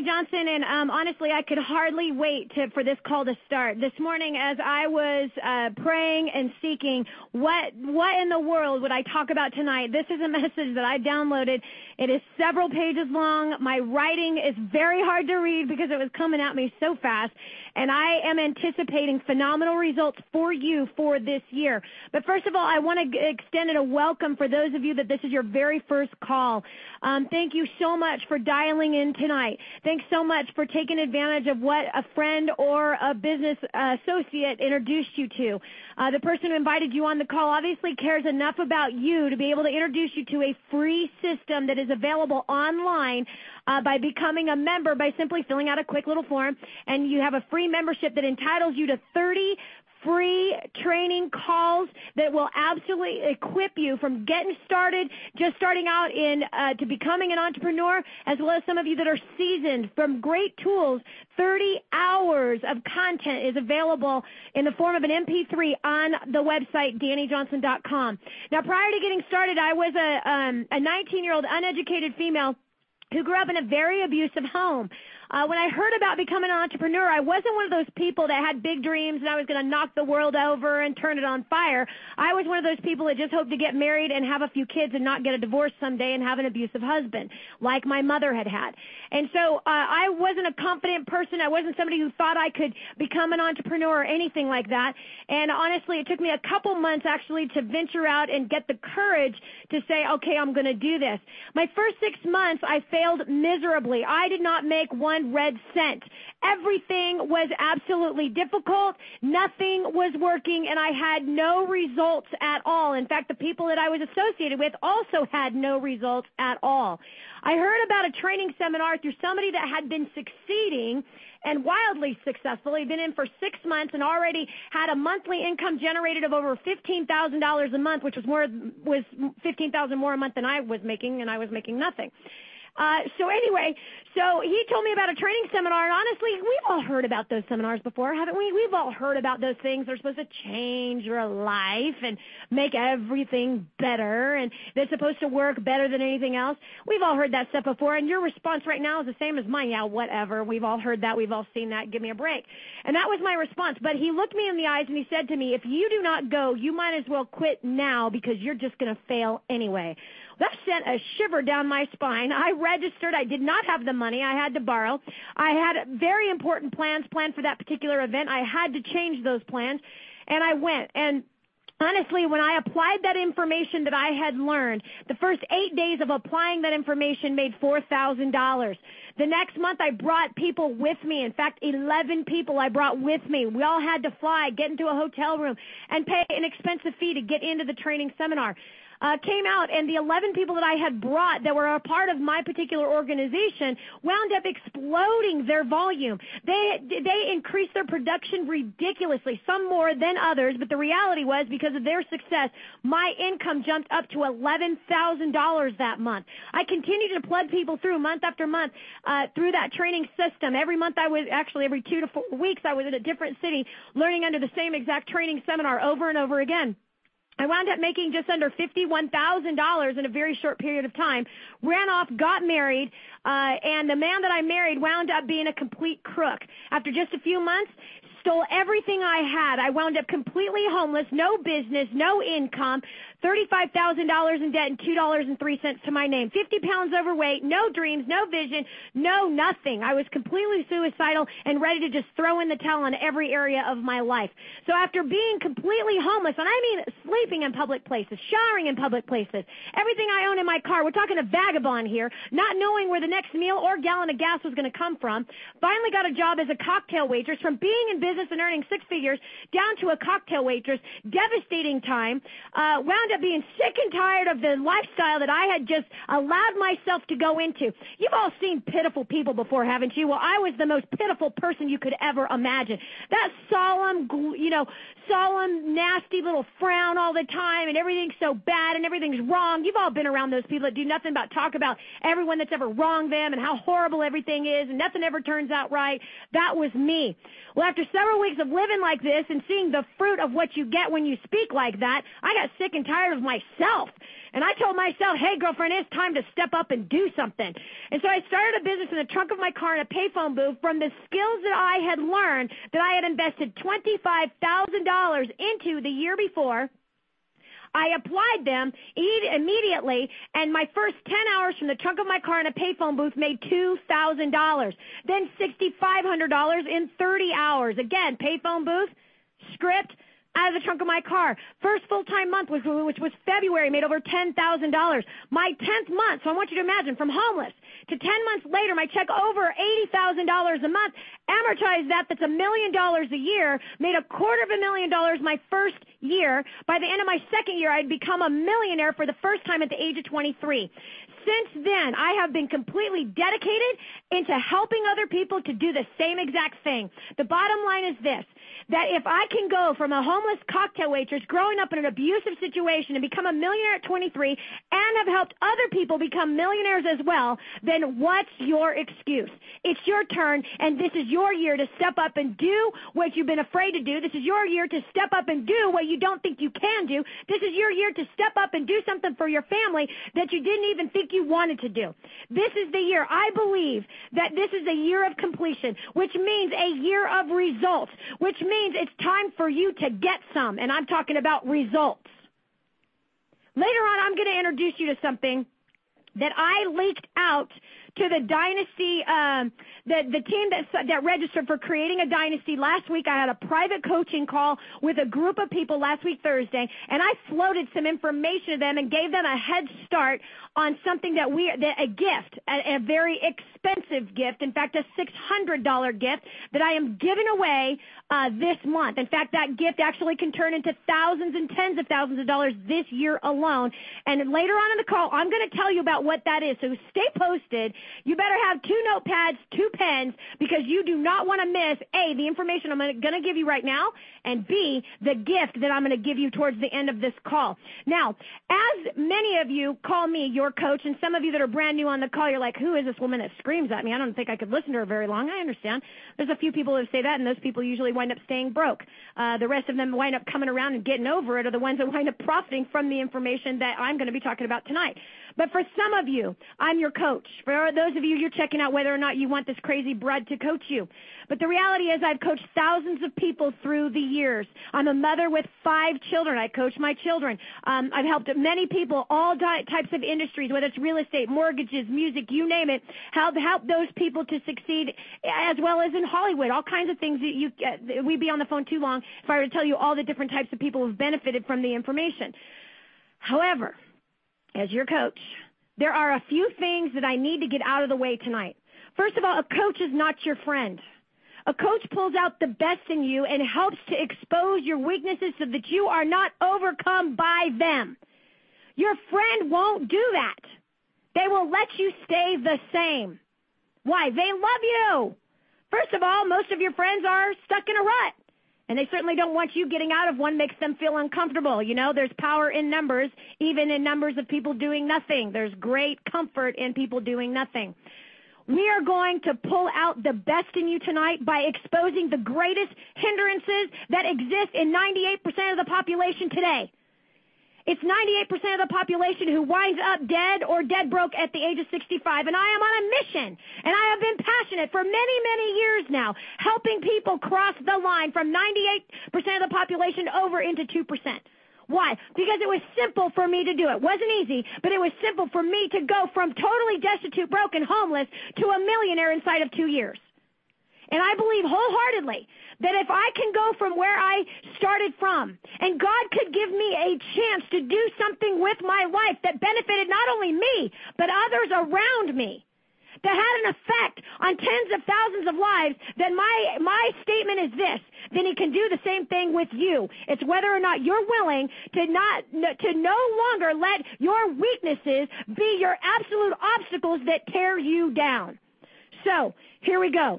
Johnson, and honestly, I could hardly wait for this call to start. This morning, as I was praying and seeking, what in the world would I talk about tonight? This is a message that I downloaded. It is several pages long. My writing is very hard to read because it was coming at me so fast, and I am anticipating phenomenal results for you for this year. But first of all, I want to extend a welcome for those of you that this is your very first call. Thank you so much for dialing in tonight. Thanks so much for taking advantage of what a friend or a business associate introduced you to. The person who invited you on the call obviously cares enough about you to be able to introduce you to a free system that is available online by becoming a member by simply filling out a quick little form, and you have a free membership that entitles you to 30 free training calls that will absolutely equip you from getting started, just starting out to becoming an entrepreneur, as well as some of you that are seasoned from great tools. 30 hours of content is available in the form of an MP3 on the website, DannyJohnson.com. Now, prior to getting started, I was a 19-year-old uneducated female who grew up in a very abusive home. When I heard about becoming an entrepreneur, I wasn't one of those people that had big dreams and I was going to knock the world over and turn it on fire. I was one of those people that just hoped to get married and have a few kids and not get a divorce someday and have an abusive husband, like my mother had had. And so I wasn't a confident person. I wasn't somebody who thought I could become an entrepreneur or anything like that. And honestly, it took me a couple months actually to venture out and get the courage to say, okay, I'm going to do this. My first 6 months, I failed miserably. I did not make one red cent. Everything was absolutely difficult. Nothing was working, and I had no results at all. In fact, the people that I was associated with also had no results at all. I heard about a training seminar through somebody that had been succeeding and wildly successful. He'd been in for 6 months and already had a monthly income generated of over $15,000 a month, which was $15,000 more a month than I was making, and I was making nothing. So he told me about a training seminar, and honestly, we've all heard about those seminars before, haven't we? We've all heard about those things. They're supposed to change your life and make everything better, and they're supposed to work better than anything else. We've all heard that stuff before, and your response right now is the same as mine. Yeah, whatever. We've all heard that. We've all seen that. Give me a break. And that was my response. But he looked me in the eyes, and he said to me, if you do not go, you might as well quit now because you're just going to fail anyway. That sent a shiver down my spine. I registered. I did not have the money. I had to borrow. I had very important plans planned for that particular event. I had to change those plans, and I went. And honestly, when I applied that information that I had learned, the first 8 days of applying that information made $4,000. The next month, I brought people with me. In fact, 11 people I brought with me. We all had to fly, get into a hotel room, and pay an expensive fee to get into the training seminar. Came out, and the 11 people that I had brought that were a part of my particular organization wound up exploding their volume. They increased their production ridiculously, some more than others, but the reality was because of their success, my income jumped up to $11,000 that month. I continued to plug people through month after month through that training system. Every month every 2 to 4 weeks, I was in a different city learning under the same exact training seminar over and over again. I wound up making just under $51,000 in a very short period of time, ran off, got married, and the man that I married wound up being a complete crook. After just a few months, stole everything I had. I wound up completely homeless, no business, no income, $35,000 in debt, and $2.03 to my name. 50 pounds overweight, no dreams, no vision, no nothing. I was completely suicidal and ready to just throw in the towel in every area of my life. So after being completely homeless, and I mean sleeping in public places, showering in public places, everything I own in my car, we're talking a vagabond here, not knowing where the next meal or gallon of gas was going to come from, finally got a job as a cocktail waitress. From being in business and earning six figures down to a cocktail waitress, devastating time, wound up being sick and tired of the lifestyle that I had just allowed myself to go into. You've all seen pitiful people before, haven't you? Well, I was the most pitiful person you could ever imagine. That solemn, nasty little frown all the time, and everything's so bad and everything's wrong. You've all been around those people that do nothing but talk about everyone that's ever wronged them and how horrible everything is and nothing ever turns out right. That was me. Well, after several weeks of living like this and seeing the fruit of what you get when you speak like that, I got sick and tired of myself. And I told myself, hey, girlfriend, it's time to step up and do something. And so I started a business in the trunk of my car in a payphone booth from the skills that I had learned that I had invested $25,000 into the year before. I applied them immediately, and my first 10 hours from the trunk of my car in a payphone booth made $2,000. Then $6,500 in 30 hours. Again, payphone booth, script, out of the trunk of my car. First full-time month, which was February, made over $10,000. My 10th month, so I want you to imagine, from homeless to 10 months later, my check over $80,000 a month, amortized that's $1 million a year, made $250,000 my first year. By the end of my second year, I'd become a millionaire for the first time at the age of 23. Since then, I have been completely dedicated into helping other people to do the same exact thing. The bottom line is this, that if I can go from a homeless cocktail waitress growing up in an abusive situation and become a millionaire at 23 and have helped other people become millionaires as well, then what's your excuse? It's your turn, and this is your year to step up and do what you've been afraid to do. This is your year to step up and do what you don't think you can do. This is your year to step up and do something for your family that you didn't even think you wanted to do. This is the year. I believe that this is a year of completion, which means a year of results, which means it's time for you to get some, and I'm talking about results. Later on, I'm going to introduce you to something that I leaked out to the Dynasty, the team that registered for creating a Dynasty last week. I had a private coaching call with a group of people last week Thursday, and I floated some information to them and gave them a head start on something a gift, a very expensive gift, in fact, a $600 gift that I am giving away this month. In fact, that gift actually can turn into thousands and tens of thousands of dollars this year alone. And later on in the call, I'm going to tell you about what that is. So stay posted. You better have 2 notepads, 2 pens, because you do not want to miss, A, the information I'm going to give you right now, and B, the gift that I'm going to give you towards the end of this call. Now, as many of you call me your coach, and some of you that are brand new on the call, you're like, who is this woman that screams at me? I don't think I could listen to her very long. I understand. There's a few people that say that, and those people usually wind up staying broke. The rest of them wind up coming around and getting over it are the ones that wind up profiting from the information that I'm going to be talking about tonight. But for some of you, I'm your coach. For those of you, you're checking out whether or not you want this crazy broad to coach you. But the reality is I've coached thousands of people through the years. I'm a mother with 5 children. I coach my children. I've helped many people, all types of industries, whether it's real estate, mortgages, music, you name it, help those people to succeed, as well as in Hollywood, all kinds of things that we'd be on the phone too long if I were to tell you all the different types of people who've benefited from the information. However, as your coach, there are a few things that I need to get out of the way tonight. First of all, a coach is not your friend. A coach pulls out the best in you and helps to expose your weaknesses so that you are not overcome by them. Your friend won't do that. They will let you stay the same. Why? They love you. First of all, most of your friends are stuck in a rut. And they certainly don't want you getting out of one, makes them feel uncomfortable. You know, there's power in numbers, even in numbers of people doing nothing. There's great comfort in people doing nothing. We are going to pull out the best in you tonight by exposing the greatest hindrances that exist in 98% of the population today. It's 98% of the population who winds up dead or dead broke at the age of 65. And I am on a mission, and I have been passionate for many, many years now, helping people cross the line from 98% of the population over into 2%. Why? Because it was simple for me to do it. It wasn't easy, but it was simple for me to go from totally destitute, broken, homeless to a millionaire inside of 2 years. And I believe wholeheartedly that if I can go from where I started from, and God could give me a chance to do something with my life that benefited not only me, but others around me, that had an effect on tens of thousands of lives, then my statement is this: then He can do the same thing with you. It's whether or not you're willing to no longer let your weaknesses be your absolute obstacles that tear you down. So, here we go.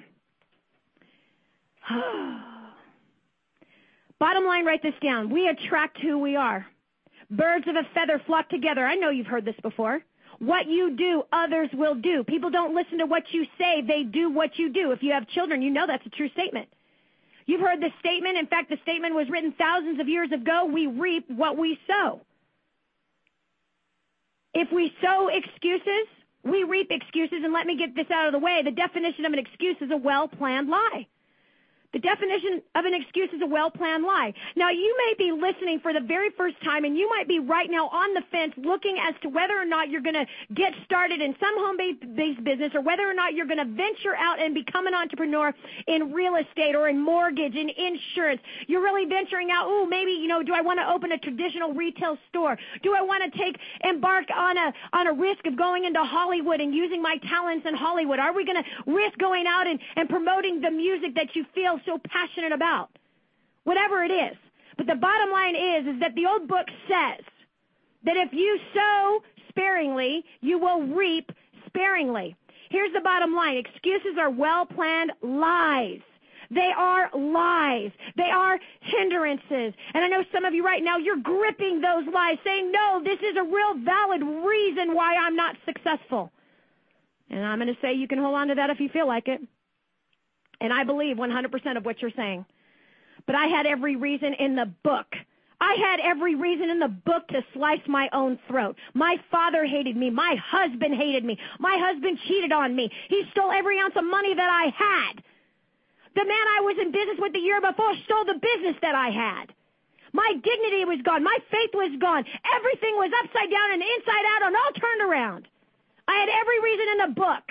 Bottom line, write this down. We attract who we are. Birds of a feather flock together. I know you've heard this before. What you do, others will do. People don't listen to what you say. They do what you do. If you have children, you know that's a true statement. You've heard this statement. In fact, the statement was written thousands of years ago. We reap what we sow. If we sow excuses, we reap excuses. And let me get this out of the way. The definition of an excuse is a well-planned lie. The definition of an excuse is a well-planned lie. Now, you may be listening for the very first time, and you might be right now on the fence looking as to whether or not you're going to get started in some home-based business or whether or not you're going to venture out and become an entrepreneur in real estate or in mortgage, in insurance. You're really venturing out, maybe, do I want to open a traditional retail store? Do I want to embark on a risk of going into Hollywood and using my talents in Hollywood? Are we going to risk going out and promoting the music that you feel so passionate about? Whatever it is. But the bottom line is that the old book says that if you sow sparingly, you will reap sparingly. Here's the bottom line. Excuses are well-planned lies. They are lies. They are hindrances. And I know some of you right now, you're gripping those lies, saying, no, this is a real valid reason why I'm not successful. And I'm going to say you can hold on to that if you feel like it. And I believe 100% of what you're saying. But I had every reason in the book. I had every reason in the book to slice my own throat. My father hated me. My husband hated me. My husband cheated on me. He stole every ounce of money that I had. The man I was in business with the year before stole the business that I had. My dignity was gone. My faith was gone. Everything was upside down and inside out and all turned around. I had every reason in the book.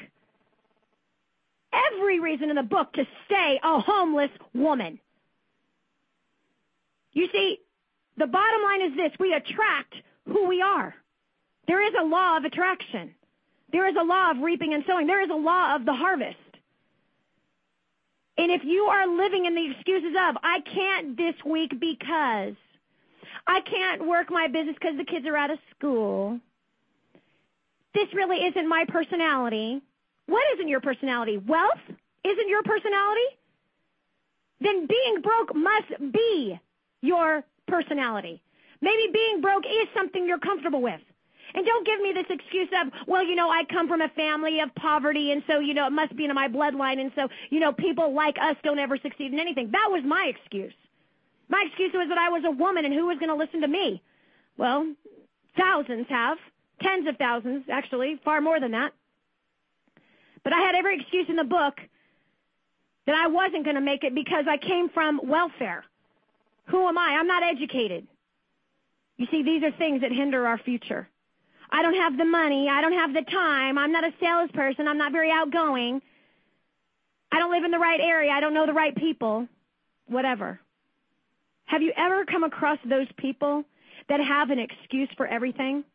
Every reason in the book to stay a homeless woman. You see, the bottom line is this. We attract who we are. There is a law of attraction. There is a law of reaping and sowing. There is a law of the harvest. And if you are living in the excuses of, I can't this week because I can't work my business because the kids are out of school. This really isn't my personality. What isn't your personality? Wealth isn't your personality? Then being broke must be your personality. Maybe being broke is something you're comfortable with. And don't give me this excuse of, I come from a family of poverty, and so, it must be in my bloodline, and so, people like us don't ever succeed in anything. That was my excuse. My excuse was that I was a woman, and who was going to listen to me? Well, thousands have. Tens of thousands, actually, far more than that. But I had every excuse in the book that I wasn't going to make it because I came from welfare. Who am I? I'm not educated. You see, these are things that hinder our future. I don't have the money. I don't have the time. I'm not a salesperson. I'm not very outgoing. I don't live in the right area. I don't know the right people. Whatever. Have you ever come across those people that have an excuse for everything?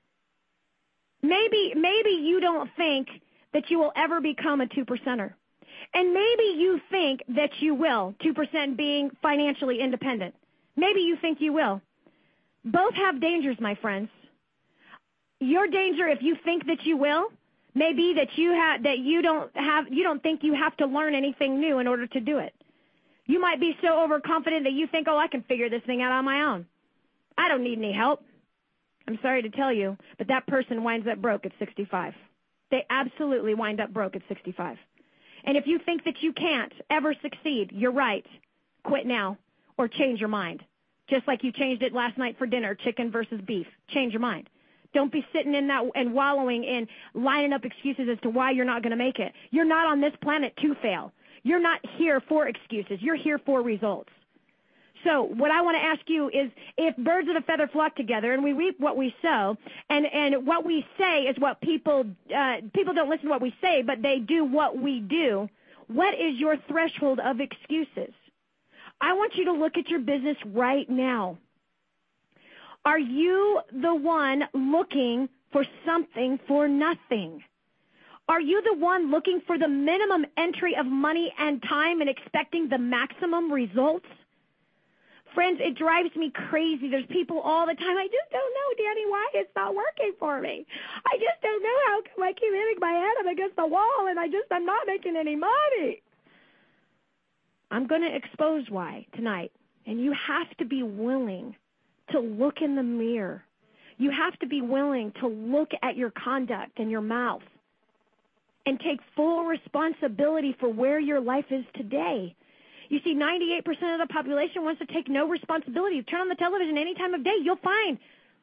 Maybe you don't think that you will ever become a 2%er. And maybe you think that you will, 2% being financially independent. Maybe you think you will. Both have dangers, my friends. Your danger, if you think that you will, may be that you don't think you have to learn anything new in order to do it. You might be so overconfident that you think, I can figure this thing out on my own. I don't need any help. I'm sorry to tell you, but that person winds up broke at 65. They absolutely wind up broke at 65. And if you think that you can't ever succeed, you're right. Quit now or change your mind. Just like you changed it last night for dinner, chicken versus beef. Change your mind. Don't be sitting in that and wallowing in lining up excuses as to why you're not going to make it. You're not on this planet to fail. You're not here for excuses. You're here for results. So what I want to ask you is, if birds of a feather flock together and we reap what we sow, and what we say is what people don't listen to what we say, but they do what we do, what is your threshold of excuses? I want you to look at your business right now. Are you the one looking for something for nothing? Are you the one looking for the minimum entry of money and time and expecting the maximum results? Friends, it drives me crazy. There's people all the time, I just don't know, Danny, why it's not working for me. I just don't know how come I keep hitting my head up against the wall and I'm not making any money. I'm going to expose why tonight. And you have to be willing to look in the mirror. You have to be willing to look at your conduct and your mouth and take full responsibility for where your life is today. You see, 98% of the population wants to take no responsibility. You turn on the television any time of day, you'll find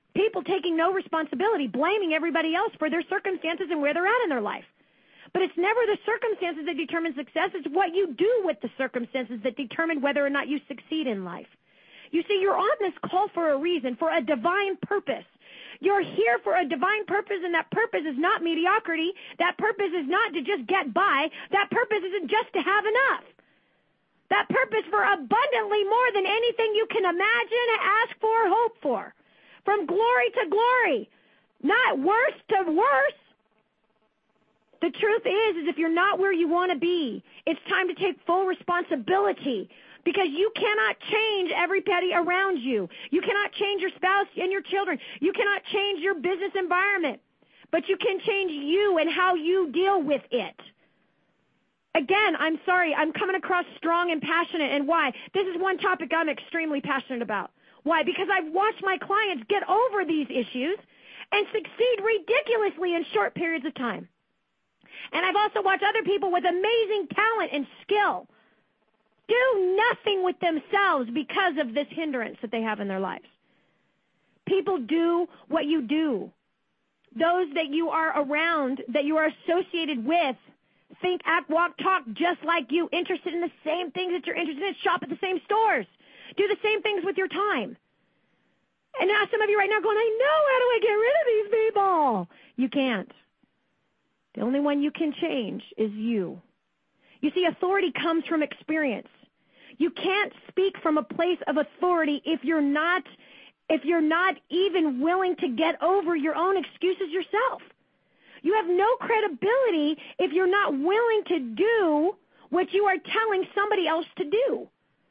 People taking no responsibility, blaming everybody else for their circumstances and where they're at in their life. But it's never the circumstances that determine success. It's what you do with the circumstances that determine whether or not you succeed in life. You see, you're on this call for a reason, for a divine purpose. You're here for a divine purpose, and that purpose is not mediocrity. That purpose is not to just get by. That purpose isn't just to have enough. That purpose for abundantly more than anything you can imagine, ask for, hope for. From glory to glory, not worse to worse. The truth is if you're not where you want to be, it's time to take full responsibility, because you cannot change everybody around you. You cannot change your spouse and your children. You cannot change your business environment, but you can change you and how you deal with it. Again, I'm sorry, I'm coming across strong and passionate, and why? This is one topic I'm extremely passionate about. Why? Because I've watched my clients get over these issues and succeed ridiculously in short periods of time. And I've also watched other people with amazing talent and skill do nothing with themselves because of this hindrance that they have in their lives. People do what you do. Those that you are around, that you are associated with, think, act, walk, talk just like you, interested in the same things that you're interested in, shop at the same stores, do the same things with your time. And now some of you right now going, I know, how do I get rid of these people? You can't. The only one you can change is you. You see, authority comes from experience. You can't speak from a place of authority if you're not even willing to get over your own excuses yourself. You have no credibility if you're not willing to do what you are telling somebody else to do.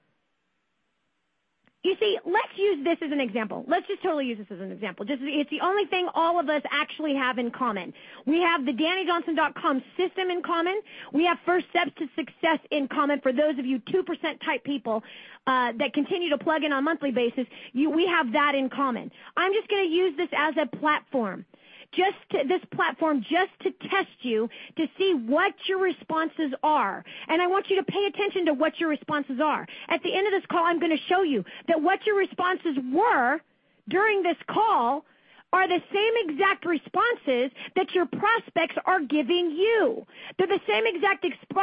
You see, let's use this as an example. Let's just totally use this as an example. It's the only thing all of us actually have in common. We have the DannyJohnson.com system in common. We have First Steps to Success in common. For those of you 2% type people that continue to plug in on a monthly basis, we have that in common. I'm just going to use this as a platform. This platform just to test you to see what your responses are. And I want you to pay attention to what your responses are. At the end of this call, I'm going to show you that what your responses were during this call are the same exact responses that your prospects are giving you. They're the same exact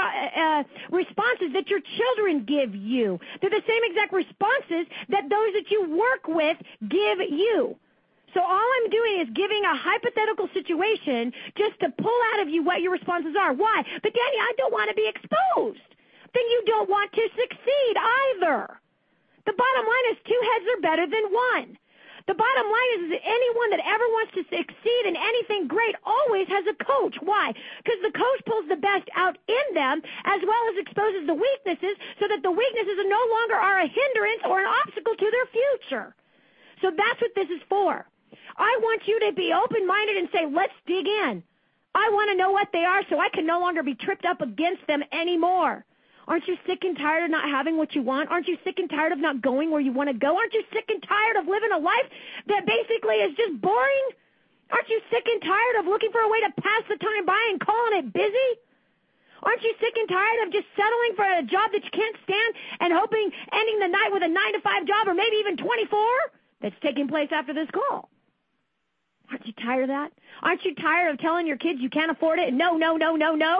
responses that your children give you. They're the same exact responses that those that you work with give you. So all I'm doing is giving a hypothetical situation just to pull out of you what your responses are. Why? But Danny, I don't want to be exposed. Then you don't want to succeed either. The bottom line is 2 heads are better than 1. The bottom line is that anyone that ever wants to succeed in anything great always has a coach. Why? Because the coach pulls the best out in them as well as exposes the weaknesses so that the weaknesses no longer are a hindrance or an obstacle to their future. So that's what this is for. I want you to be open-minded and say, let's dig in. I want to know what they are so I can no longer be tripped up against them anymore. Aren't you sick and tired of not having what you want? Aren't you sick and tired of not going where you want to go? Aren't you sick and tired of living a life that basically is just boring? Aren't you sick and tired of looking for a way to pass the time by and calling it busy? Aren't you sick and tired of just settling for a job that you can't stand and hoping ending the night with a 9-to-5 job or maybe even 24 that's taking place after this call? Aren't you tired of that? Aren't you tired of telling your kids you can't afford it? No, no, no, no, no.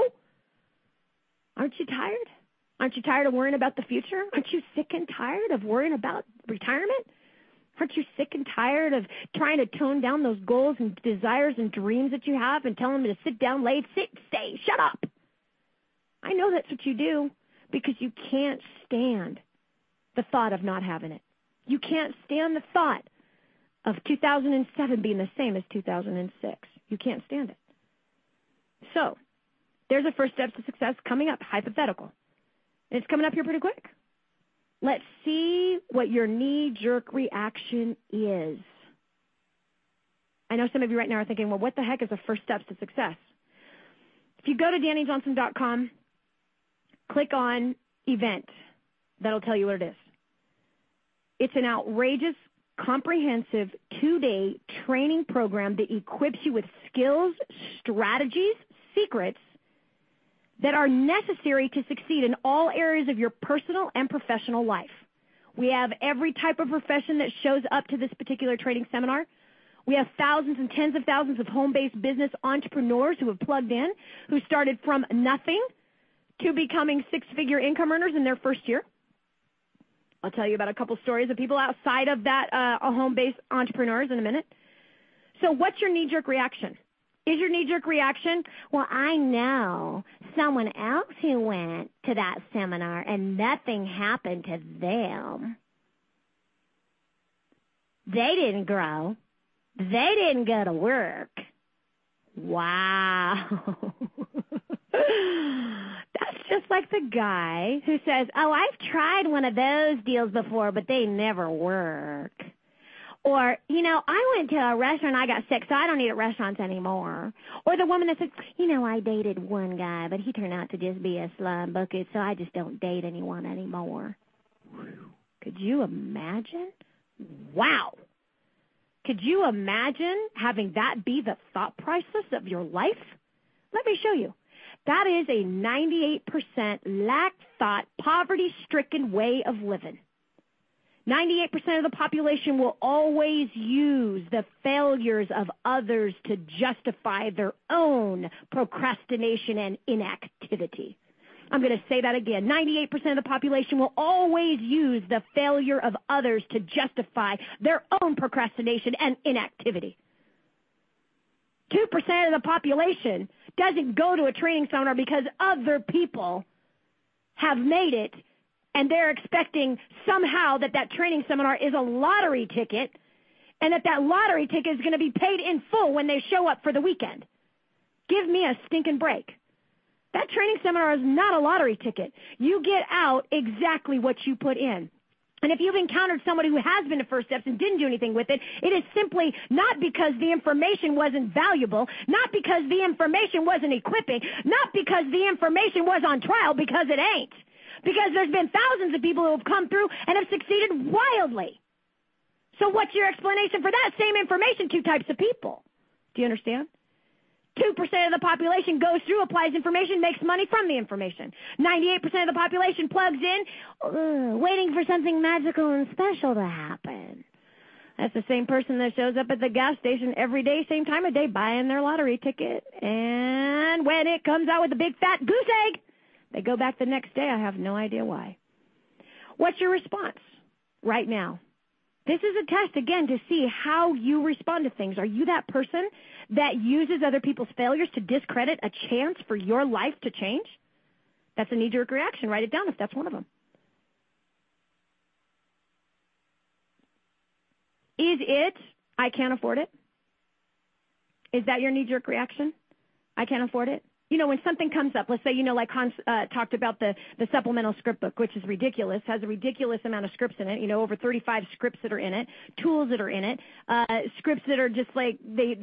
Aren't you tired? Aren't you tired of worrying about the future? Aren't you sick and tired of worrying about retirement? Aren't you sick and tired of trying to tone down those goals and desires and dreams that you have and tell them to sit down, stay, shut up? I know that's what you do because you can't stand the thought of not having it. You can't stand the thought of 2007 being the same as 2006. You can't stand it. So, there's a First Steps to Success coming up, hypothetical. And it's coming up here pretty quick. Let's see what your knee-jerk reaction is. I know some of you right now are thinking, well, what the heck is a First Steps to Success? If you go to DannyJohnson.com, click on Event. That'll tell you what it is. It's an outrageous, comprehensive 2-day training program that equips you with skills, strategies, secrets that are necessary to succeed in all areas of your personal and professional life. We have every type of profession that shows up to this particular training seminar. We have thousands and tens of thousands of home-based business entrepreneurs who have plugged in, who started from nothing to becoming six-figure income earners in their first year. I'll tell you about a couple stories of people outside of that home-based entrepreneurs in a minute. So what's your knee-jerk reaction? Is your knee-jerk reaction, well, I know someone else who went to that seminar and nothing happened to them. They didn't grow. They didn't go to work. Wow. That's just like the guy who says, oh, I've tried one of those deals before, but they never work. Or, I went to a restaurant, I got sick, so I don't eat at restaurants anymore. Or the woman that said, I dated one guy, but he turned out to just be a slum bucket, so I just don't date anyone anymore. Could you imagine? Wow. Could you imagine having that be the thought process of your life? Let me show you. That is a 98% lack thought, poverty-stricken way of living. 98% of the population will always use the failures of others to justify their own procrastination and inactivity. I'm going to say that again. 98% of the population will always use the failure of others to justify their own procrastination and inactivity. 2% of the population doesn't go to a training seminar because other people have made it, and they're expecting somehow that training seminar is a lottery ticket, and that lottery ticket is going to be paid in full when they show up for the weekend. Give me a stinking break. That training seminar is not a lottery ticket. You get out exactly what you put in. And if you've encountered somebody who has been to First Steps and didn't do anything with it, it is simply not because the information wasn't valuable, not because the information wasn't equipping, not because the information was on trial, because it ain't. Because there's been thousands of people who have come through and have succeeded wildly. So what's your explanation for that same information? Two types of people. Do you understand? 2% of the population goes through, applies information, makes money from the information. 98% of the population plugs in, waiting for something magical and special to happen. That's the same person that shows up at the gas station every day, same time of day, buying their lottery ticket. And when it comes out with a big fat goose egg, they go back the next day. I have no idea why. What's your response right now? This is a test, again, to see how you respond to things. Are you that person that uses other people's failures to discredit a chance for your life to change? That's a knee-jerk reaction. Write it down if that's one of them. Is it, I can't afford it? Is that your knee-jerk reaction? I can't afford it? When something comes up, let's say, like Hans talked about the supplemental script book, which is ridiculous, has a ridiculous amount of scripts in it, over 35 scripts that are in it, tools that are in it, scripts that are just like,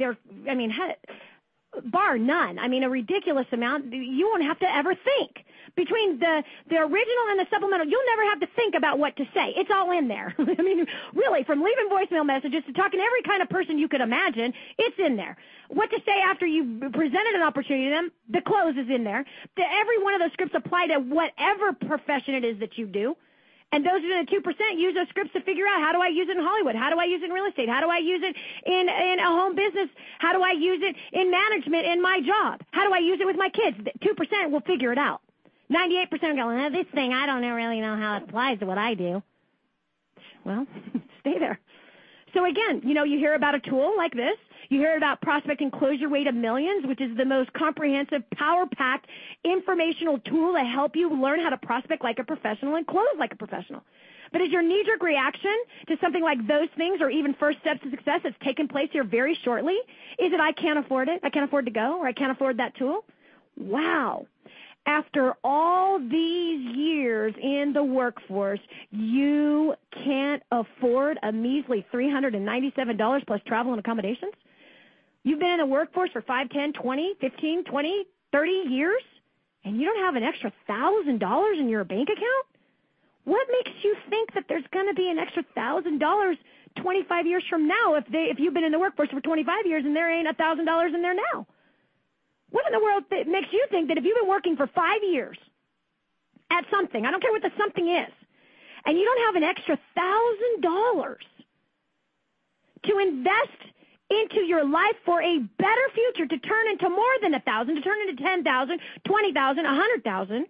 bar none. A ridiculous amount. You won't have to ever think. Between the original and the supplemental, you'll never have to think about what to say. It's all in there. Really, from leaving voicemail messages to talking to every kind of person you could imagine, it's in there. What to say after you presented an opportunity to them, the close is in there. Every one of those scripts apply to whatever profession it is that you do. And those in the 2% use those scripts to figure out, how do I use it in Hollywood? How do I use it in real estate? How do I use it in a home business? How do I use it in management in my job? How do I use it with my kids? 2% will figure it out. 98% are going, this thing, I don't really know how it applies to what I do. Well, stay there. So again, you hear about a tool like this. You hear about Prospect and Close Your Way to Millions, which is the most comprehensive, power-packed informational tool to help you learn how to prospect like a professional and close like a professional. But is your knee-jerk reaction to something like those things, or even First Steps to Success that's taken place here very shortly, is it I can't afford it, I can't afford to go, or I can't afford that tool? Wow. After all these years in the workforce, you can't afford a measly $397 plus travel and accommodations? You've been in the workforce for 5, 10, 20, 15, 20, 30 years, and you don't have an extra $1,000 in your bank account? What makes you think that there's going to be an extra $1,000 25 years from now if you've been in the workforce for 25 years and there ain't $1,000 in there now? What in the world makes you think that if you've been working for 5 years at something, I don't care what the something is, and you don't have an extra $1,000 to invest into your life for a better future to turn into more than 1,000, to turn into 10,000, 20,000, 100,000.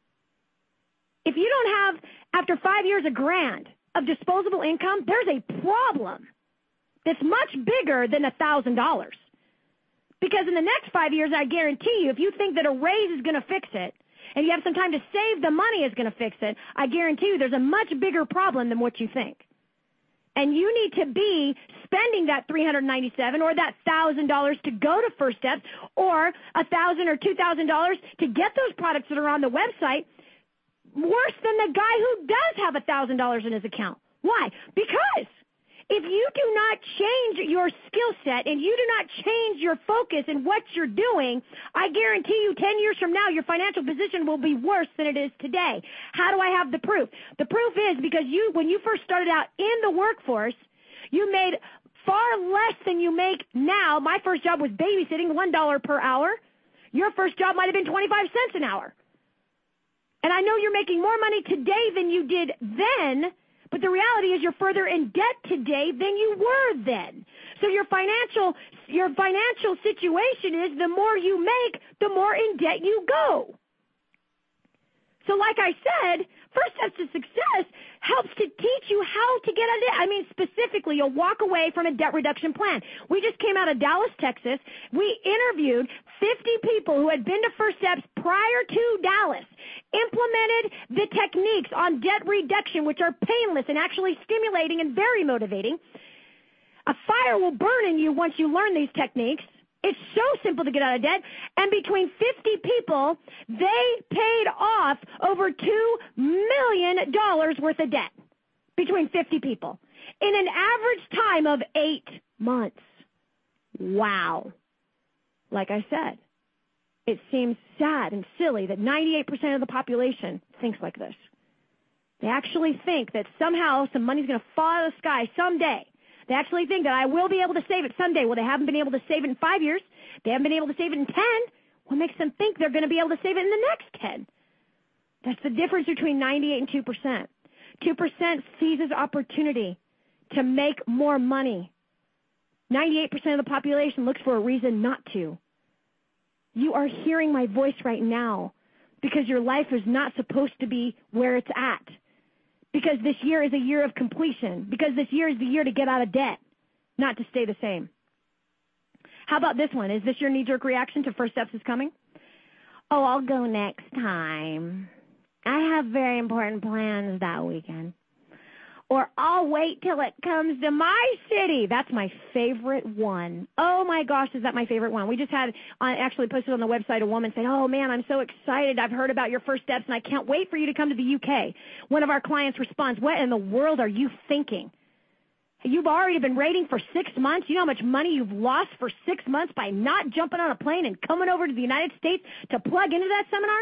If you don't have, after 5 years, $1,000 of disposable income, there's a problem that's much bigger than $1,000. Because in the next 5 years, I guarantee you, if you think that a raise is going to fix it, and you have some time to save the money is going to fix it, I guarantee you there's a much bigger problem than what you think. And you need to be spending that $397 or that $1,000 to go to First Steps, or $1,000 or $2,000 to get those products that are on the website, worse than the guy who does have $1,000 in his account. Why? Because if you do not change your skill set and you do not change your focus and what you're doing, I guarantee you 10 years from now, your financial position will be worse than it is today. How do I have the proof? The proof is because when you first started out in the workforce, you made far less than you make now. My first job was babysitting, $1 per hour. Your first job might have been 25 cents an hour. And I know you're making more money today than you did then, but the reality is you're further in debt today than you were then. So your financial situation is the more you make, the more in debt you go. So like I said, First Steps to Success helps to teach you how to get out of debt. I mean, specifically, you'll walk away from a debt reduction plan. We just came out of Dallas, Texas. We interviewed 50 people who had been to First Steps prior to Dallas, implemented the techniques on debt reduction, which are painless and actually stimulating and very motivating. A fire will burn in you once you learn these techniques. It's so simple to get out of debt. And between 50 people, they paid off over $2 million worth of debt. Between 50 people. In an average time of 8 months. Wow. Like I said, it seems sad and silly that 98% of the population thinks like this. They actually think that somehow some money's going to fall out of the sky someday. They actually think that I will be able to save it someday. Well, they haven't been able to save it in 5 years. They haven't been able to save it in 10. What makes them think they're going to be able to save it in the next 10? That's the difference between 98 and 2%. 2% seizes opportunity to make more money. 98% of the population looks for a reason not to. You are hearing my voice right now because your life is not supposed to be where it's at. Because this year is a year of completion. Because this year is the year to get out of debt, not to stay the same. How about this one? Is this your knee-jerk reaction to First Steps is coming? Oh, I'll go next time. I have very important plans that weekend. Or I'll wait till it comes to my city. That's my favorite one. Oh, my gosh, is that my favorite one? We just had, actually posted on the website, a woman said, oh, man, I'm so excited. I've heard about your First Steps, and I can't wait for you to come to the UK. One of our clients responds, what in the world are you thinking? You've already been waiting for 6 months. You know how much money you've lost for 6 months by not jumping on a plane and coming over to the United States to plug into that seminar?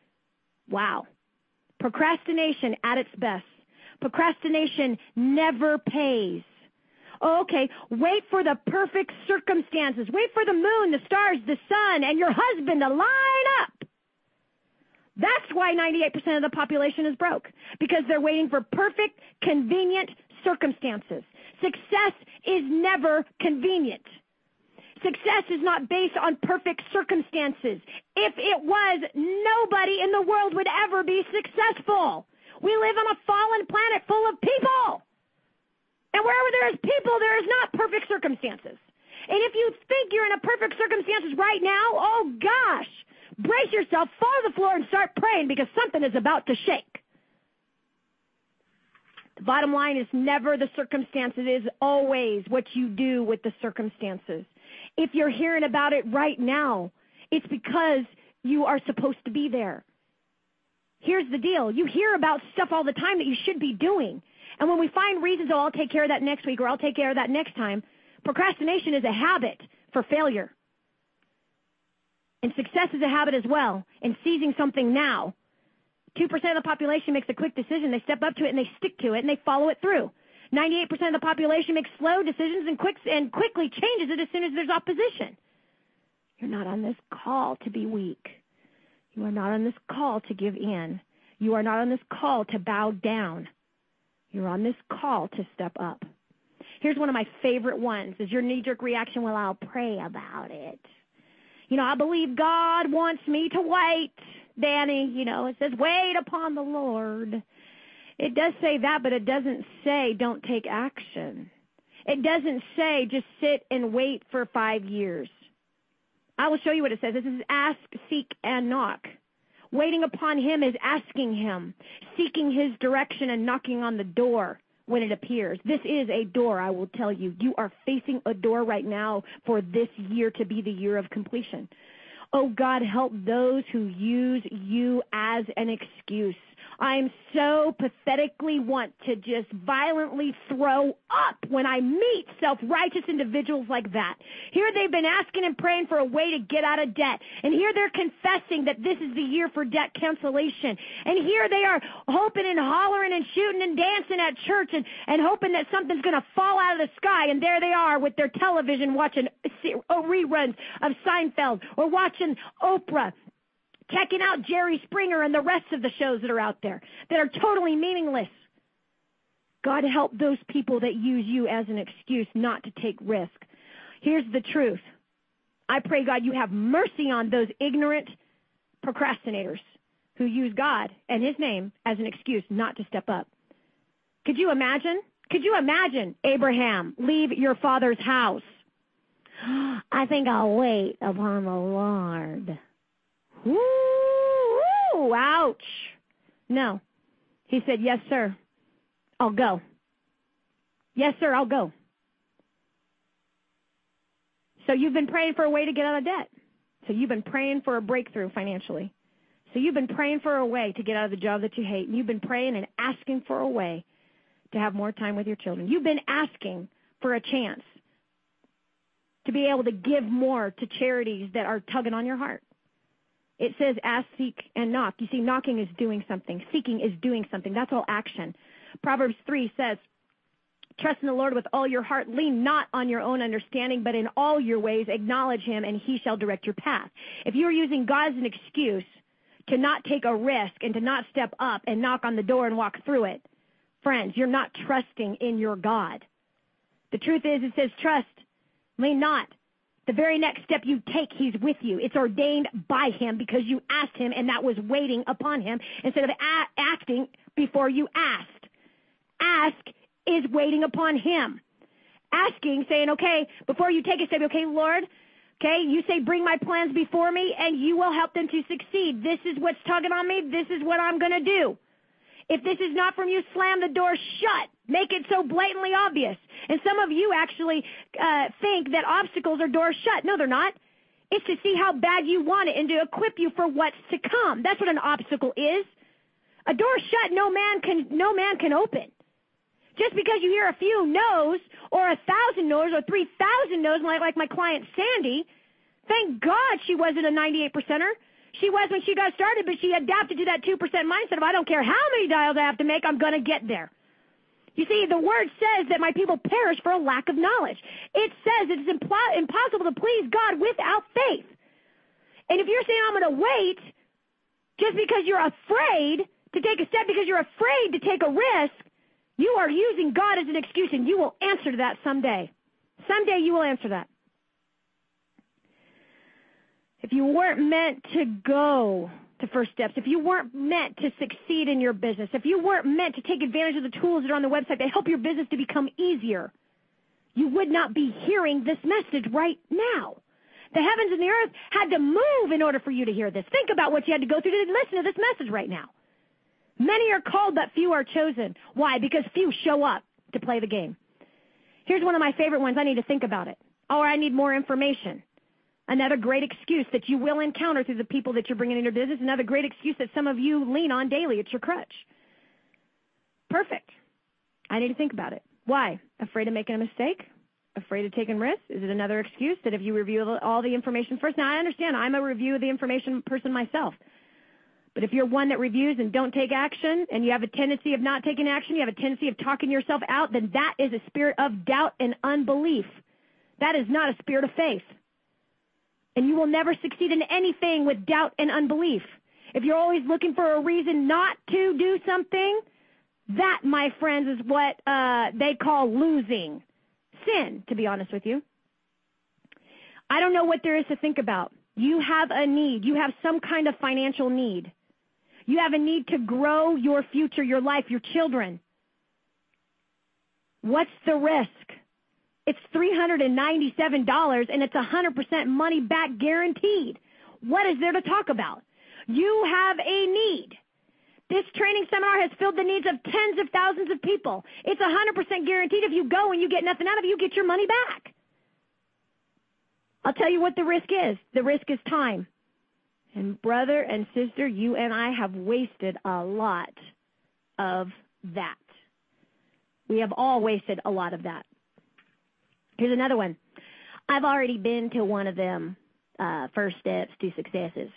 Wow. Procrastination at its best. Procrastination never pays. Oh, okay, wait for the perfect circumstances. Wait for the moon, the stars, the sun, and your husband to line up. That's why 98% of the population is broke, because they're waiting for perfect, convenient circumstances. Success is never convenient. Success is not based on perfect circumstances. If it was, nobody in the world would ever be successful. We live on a fallen planet full of people. And wherever there is people, there is not perfect circumstances. And if you think you're in a perfect circumstances right now, oh gosh, brace yourself, fall to the floor and start praying because something is about to shake. The bottom line is never the circumstances. It is always what you do with the circumstances. If you're hearing about it right now, it's because you are supposed to be there. Here's the deal. You hear about stuff all the time that you should be doing. And when we find reasons, oh, I'll take care of that next week or I'll take care of that next time, procrastination is a habit for failure. And success is a habit as well, and seizing something now. 2% of the population makes a quick decision. They step up to it and they stick to it and they follow it through. 98% of the population makes slow decisions and quickly changes it as soon as there's opposition. You're not on this call to be weak. You are not on this call to give in. You are not on this call to bow down. You're on this call to step up. Here's one of my favorite ones. Is your knee-jerk reaction, well, I'll pray about it. I believe God wants me to wait, Danny. It says, wait upon the Lord. It does say that, but it doesn't say don't take action. It doesn't say just sit and wait for 5 years. I will show you what it says. This is ask, seek, and knock. Waiting upon him is asking him, seeking his direction and knocking on the door when it appears. This is a door, I will tell you. You are facing a door right now for this year to be the year of completion. Oh, God, help those who use you as an excuse. I'm so pathetically want to just violently throw up when I meet self-righteous individuals like that. Here they've been asking and praying for a way to get out of debt. And here they're confessing that this is the year for debt cancellation. And here they are hoping and hollering and shooting and dancing at church and hoping that something's going to fall out of the sky. And there they are with their television watching reruns of Seinfeld or watching Oprah, checking out Jerry Springer and the rest of the shows that are out there that are totally meaningless. God help those people that use you as an excuse not to take risk. Here's the truth. I pray, God, you have mercy on those ignorant procrastinators who use God and his name as an excuse not to step up. Could you imagine? Could you imagine, Abraham, leave your father's house? I think I'll wait upon the Lord. Woo! Ouch. No. He said, yes, sir. I'll go. Yes, sir, I'll go. So you've been praying for a way to get out of debt. So you've been praying for a breakthrough financially. So you've been praying for a way to get out of the job that you hate. And you've been praying and asking for a way to have more time with your children. You've been asking for a chance to be able to give more to charities that are tugging on your heart. It says ask, seek, and knock. You see, knocking is doing something. Seeking is doing something. That's all action. Proverbs 3 says, trust in the Lord with all your heart. Lean not on your own understanding, but in all your ways acknowledge him, and he shall direct your path. If you're using God as an excuse to not take a risk and to not step up and knock on the door and walk through it, friends, you're not trusting in your God. The truth is, it says trust, lean not. The very next step you take, he's with you. It's ordained by him because you asked him, and that was waiting upon him instead of acting before you asked. Ask is waiting upon him. Asking, saying, okay, before you take a step, okay, Lord, okay, you say bring my plans before me, and you will help them to succeed. This is what's tugging on me. This is what I'm going to do. If this is not from you, slam the door shut. Make it so blatantly obvious. And some of you actually think that obstacles are doors shut. No, they're not. It's to see how bad you want it and to equip you for what's to come. That's what an obstacle is. A door shut, no man can open. Just because you hear a few no's or 1,000 no's or 3,000 no's, like my client Sandy, thank God she wasn't a 98 percenter. She was when she got started, but she adapted to that 2% mindset of I don't care how many dials I have to make, I'm going to get there. You see, the word says that my people perish for a lack of knowledge. It says it's impossible to please God without faith. And if you're saying I'm going to wait just because you're afraid to take a step, because you're afraid to take a risk, you are using God as an excuse, and you will answer to that someday. Someday you will answer that. If you weren't meant to go to First Steps, if you weren't meant to succeed in your business, if you weren't meant to take advantage of the tools that are on the website that help your business to become easier, you would not be hearing this message right now. The heavens and the earth had to move in order for you to hear this. Think about what you had to go through to listen to this message right now. Many are called, but few are chosen. Why? Because few show up to play the game. Here's one of my favorite ones. I need to think about it. Or I need more information. Another great excuse that you will encounter through the people that you're bringing in your business. Another great excuse that some of you lean on daily. It's your crutch. Perfect. I need to think about it. Why? Afraid of making a mistake? Afraid of taking risks? Is it another excuse that if you review all the information first? Now, I understand. I'm a review of the information person myself. But if you're one that reviews and don't take action, and you have a tendency of not taking action, you have a tendency of talking yourself out, then that is a spirit of doubt and unbelief. That is not a spirit of faith. And you will never succeed in anything with doubt and unbelief. If you're always looking for a reason not to do something, that, my friends, is what they call losing. sin, to be honest with you. I don't know what there is to think about. You have a need. You have some kind of financial need. You have a need to grow your future, your life, your children. What's the risk? It's $397 and it's 100% money back guaranteed. What is there to talk about? You have a need. This training seminar has filled the needs of tens of thousands of people. It's 100% guaranteed. If you go and you get nothing out of it, you get your money back. I'll tell you what the risk is. The risk is time. And brother and sister, you and I have wasted a lot of that. We have all wasted a lot of that. Here's another one. I've already been to one of them first steps to successes.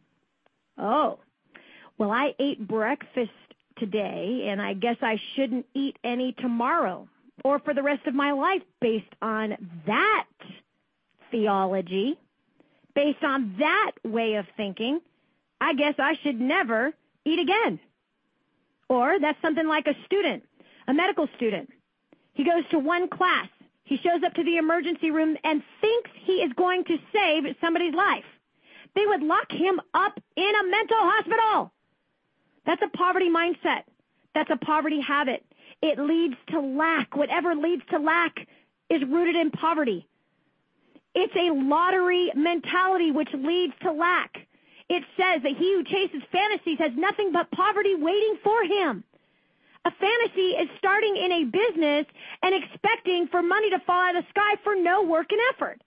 Oh, well, I ate breakfast today, and I guess I shouldn't eat any tomorrow or for the rest of my life based on that theology, based on that way of thinking. I guess I should never eat again. Or that's something like a student, a medical student. He goes to one class. He shows up to the emergency room and thinks he is going to save somebody's life. They would lock him up in a mental hospital. That's a poverty mindset. That's a poverty habit. It leads to lack. Whatever leads to lack is rooted in poverty. It's a lottery mentality which leads to lack. It says that he who chases fantasies has nothing but poverty waiting for him. A fantasy is starting in a business and expecting for money to fall out of the sky for no work and effort.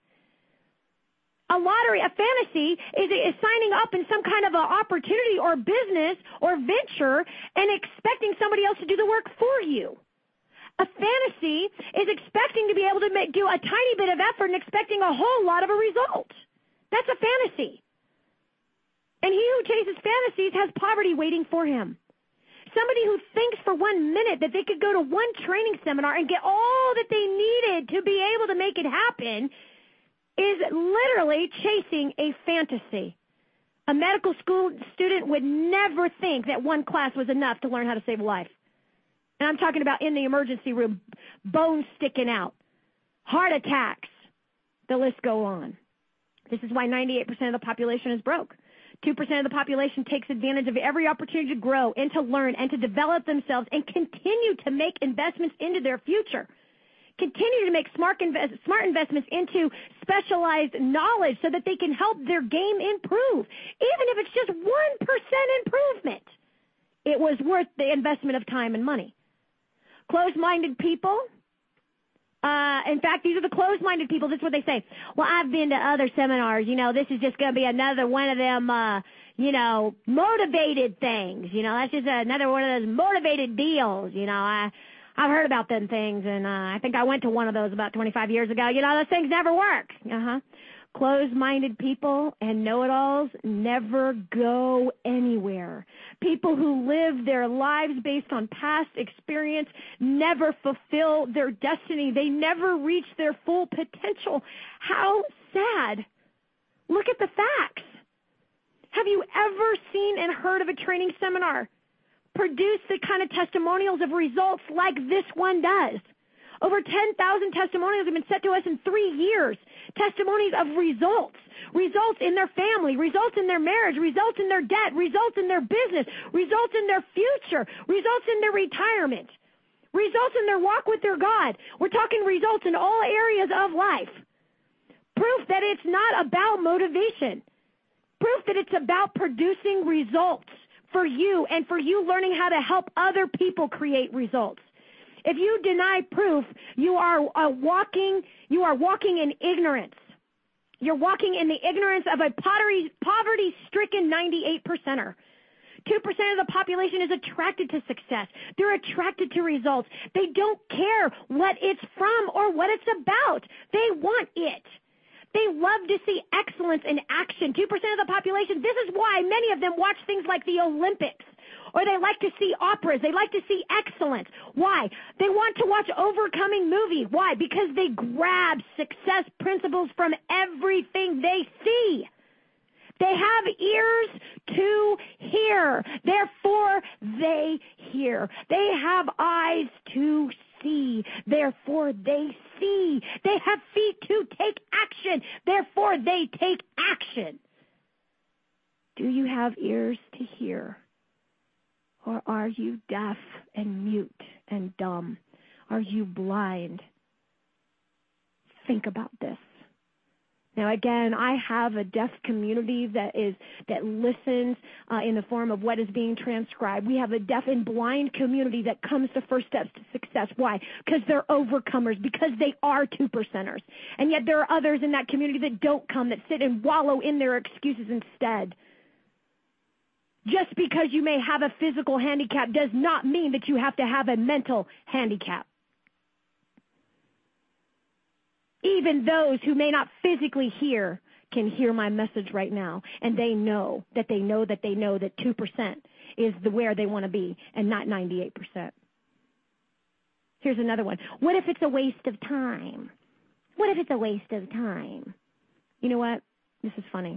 A lottery, a fantasy, is signing up in some kind of an opportunity or business or venture and expecting somebody else to do the work for you. A fantasy is expecting to be able to do a tiny bit of effort and expecting a whole lot of a result. That's a fantasy. And he who chases fantasies has poverty waiting for him. Somebody who thinks for 1 minute that they could go to one training seminar and get all that they needed to be able to make it happen is literally chasing a fantasy. A medical school student would never think that one class was enough to learn how to save a life. And I'm talking about in the emergency room, bones sticking out, heart attacks, the list go on. This is why 98% of the population is broke. 2% of the population takes advantage of every opportunity to grow and to learn and to develop themselves and continue to make investments into their future. Continue to make smart investments into specialized knowledge so that they can help their game improve. Even if it's just 1% improvement, it was worth the investment of time and money. Closed-minded people, in fact, these are the closed-minded people. This is what they say. Well, I've been to other seminars. This is just going to be another one of them, motivated things. That's just another one of those motivated deals. I've heard about them things, and I think I went to one of those about 25 years ago. Those things never work. Closed-minded people and know-it-alls never go anywhere. People who live their lives based on past experience never fulfill their destiny. They never reach their full potential. How sad. Look at the facts. Have you ever seen and heard of a training seminar produce the kind of testimonials of results like this one does? Over 10,000 testimonials have been sent to us in 3 years. Testimonies of results. Results in their family, results in their marriage, results in their debt, results in their business, results in their future, results in their retirement, results in their walk with their God. We're talking results in all areas of life. Proof that it's not about motivation. Proof that it's about producing results for you and for you learning how to help other people create results. If you deny proof, you are walking in ignorance. You're walking in the ignorance of a poverty-stricken 98%er. 2% of the population is attracted to success. They're attracted to results. They don't care what it's from or what it's about. They want it. They love to see excellence in action. 2% of the population, this is why many of them watch things like the Olympics, or they like to see operas. They like to see excellence. Why? They want to watch overcoming movies. Why? Because they grab success principles from everything they see. They have ears to hear. Therefore, they hear. They have eyes to see, therefore they see. They have feet to take action, therefore they take action. Do you have ears to hear? Or are you deaf and mute and dumb? Are you blind? Think about this. Now, again, I have a deaf community that listens in the form of what is being transcribed. We have a deaf and blind community that comes to First Steps to Success. Why? Because they're overcomers, because they are 2%ers. And yet there are others in that community that don't come, that sit and wallow in their excuses instead. Just because you may have a physical handicap does not mean that you have to have a mental handicap. Even those who may not physically hear can hear my message right now, and they know that 2% is where they want to be and not 98%. Here's another one. What if it's a waste of time? What if it's a waste of time? You know what? This is funny.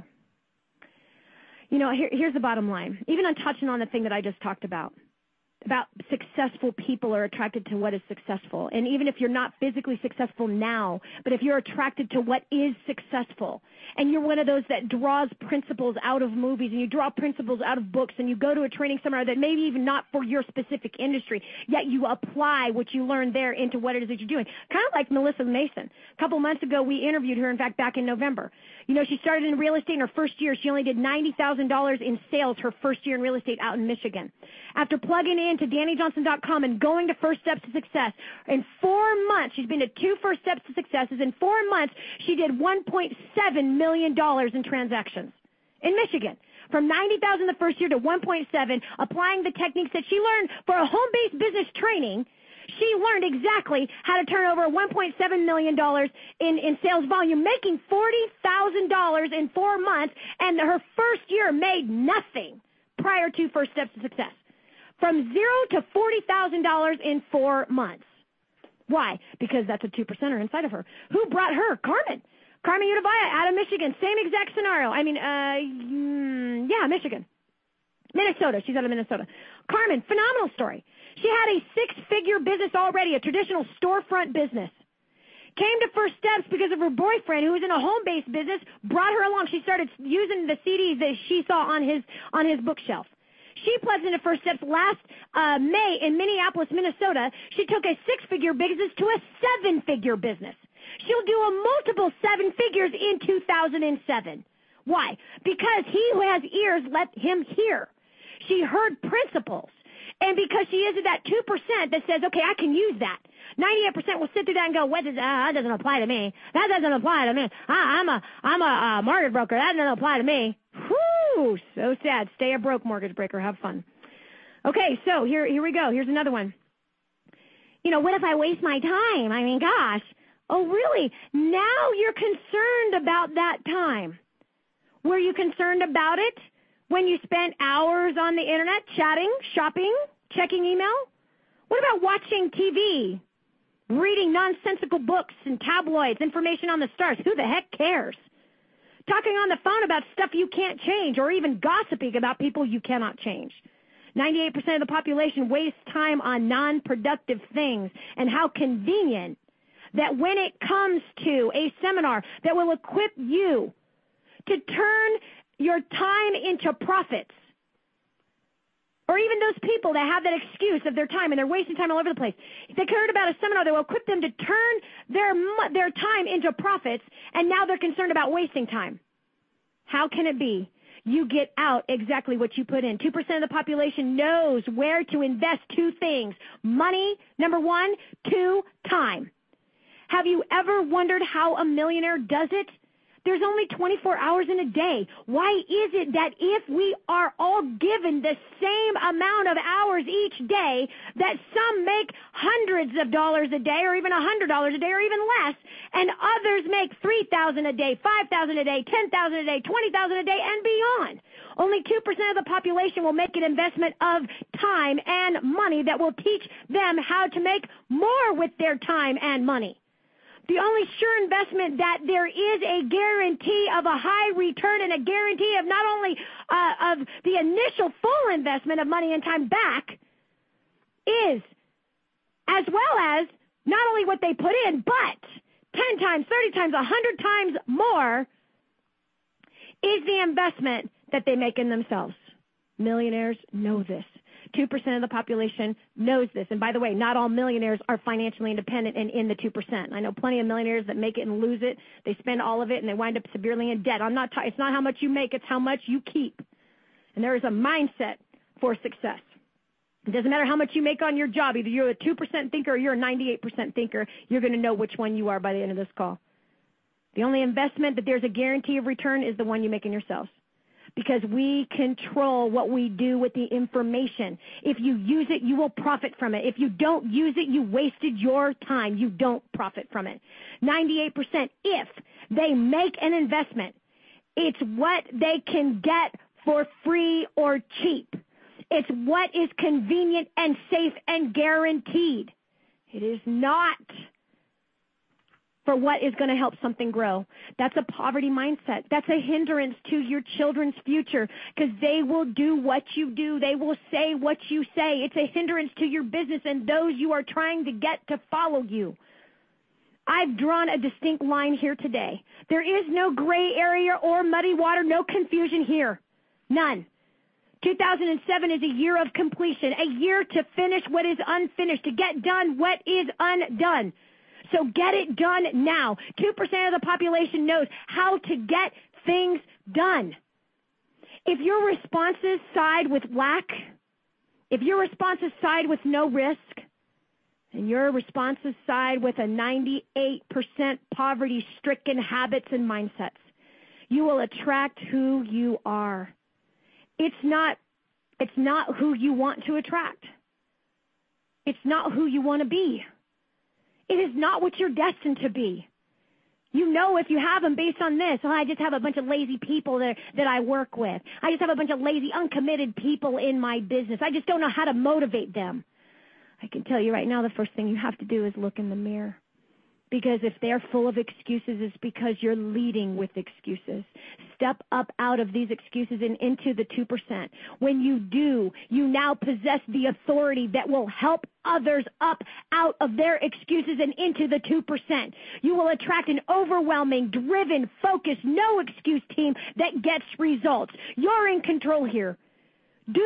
You know, here's the bottom line. Even on touching on the thing that I just talked about successful people are attracted to what is successful. And even if you're not physically successful now, but if you're attracted to what is successful, and you're one of those that draws principles out of movies, and you draw principles out of books, and you go to a training seminar that maybe even not for your specific industry, yet you apply what you learned there into what it is that you're doing. Kind of like Melissa Mason. A couple months ago, we interviewed her, in fact, back in November. You know, she started in real estate in her first year. She only did $90,000 in sales her first year in real estate out in Michigan. After plugging into DannyJohnson.com and going to First Steps to Success, in 4 months, she's been to 2 First Steps to Successes. In 4 months, she did $1.7 million in transactions in Michigan. From $90,000 the first year to $1.7, applying the techniques that she learned for a home-based business training. She learned exactly how to turn over $1.7 million in sales volume, making $40,000 in 4 months, and her first year made nothing prior to First Steps to Success. From $0 to $40,000 in 4 months. Why? Because that's a 2%er inside of her. Who brought her? Carmen Udavaya out of Michigan. Same exact scenario. Michigan. Minnesota. She's out of Minnesota. Carmen, phenomenal story. She had a 6-figure business already, a traditional storefront business. Came to First Steps because of her boyfriend, who was in a home-based business, brought her along. She started using the CDs that she saw on his bookshelf. She plugged into First Steps last May in Minneapolis, Minnesota. She took a 6-figure business to a 7-figure business. She'll do a multiple 7 figures in 2007. Why? Because he who has ears, let him hear. She heard principles. And because she is that 2% that says, okay, I can use that. 98% will sit through that and go, that doesn't apply to me. That doesn't apply to me. I'm a mortgage broker. That doesn't apply to me. Whew, so sad. Stay a broke mortgage breaker. Have fun. Okay, so here we go. Here's another one. You know, what if I waste my time? I mean, gosh. Oh, really? Now you're concerned about that time. Were you concerned about it when you spent hours on the internet chatting, shopping, checking email? What about watching TV, reading nonsensical books and tabloids, information on the stars? Who the heck cares? Talking on the phone about stuff you can't change, or even gossiping about people you cannot change. 98% of the population wastes time on non-productive things. And how convenient that when it comes to a seminar that will equip you to turn your time into profits, or even those people that have that excuse of their time and they're wasting time all over the place. They heard about a seminar that will equip them to turn their time into profits, and now they're concerned about wasting time. How can it be? You get out exactly what you put in. 2% of the population knows where to invest 2 things. Money, number 1, 2, time. Have you ever wondered how a millionaire does it? There's only 24 hours in a day. Why is it that if we are all given the same amount of hours each day, that some make hundreds of dollars a day, or even $100 a day, or even less, and others make $3,000 a day, $5,000 a day, $10,000 a day, $20,000 a day, and beyond? Only 2% of the population will make an investment of time and money that will teach them how to make more with their time and money. The only sure investment that there is a guarantee of a high return and a guarantee of not only of the initial full investment of money and time back is as well as not only what they put in, but 10 times, 30 times, 100 times more is the investment that they make in themselves. Millionaires know this. 2% of the population knows this. And by the way, not all millionaires are financially independent and in the 2%. I know plenty of millionaires that make it and lose it. They spend all of it and they wind up severely in debt. It's not how much you make, it's how much you keep. And there is a mindset for success. It doesn't matter how much you make on your job. Either you're a 2% thinker or you're a 98% thinker. You're going to know which one you are by the end of this call. The only investment that there's a guarantee of return is the one you make in yourselves. Because we control what we do with the information. If you use it, you will profit from it. If you don't use it, you wasted your time. You don't profit from it. 98%, if they make an investment, it's what they can get for free or cheap. It's what is convenient and safe and guaranteed. It is not for what is going to help something grow. That's a poverty mindset. That's a hindrance to your children's future because they will do what you do. They will say what you say. It's a hindrance to your business and those you are trying to get to follow you. I've drawn a distinct line here today. There is no gray area or muddy water, no confusion here. None. 2007 is a year of completion, a year to finish what is unfinished, to get done what is undone. So get it done now. 2% of the population knows how to get things done. If your responses side with lack, if your responses side with no risk, and your responses side with a 98% poverty-stricken habits and mindsets, you will attract who you are. It's not who you want to attract. It's not who you want to be. It is not what you're destined to be. You know if you have them based on this. I just have a bunch of lazy people that I work with. I just have a bunch of lazy, uncommitted people in my business. I just don't know how to motivate them. I can tell you right now, the first thing you have to do is look in the mirror. Because if they're full of excuses, it's because you're leading with excuses. Step up out of these excuses and into the 2%. When you do, you now possess the authority that will help others up out of their excuses and into the 2%. You will attract an overwhelming, driven, focused, no excuse team that gets results. You're in control here. Do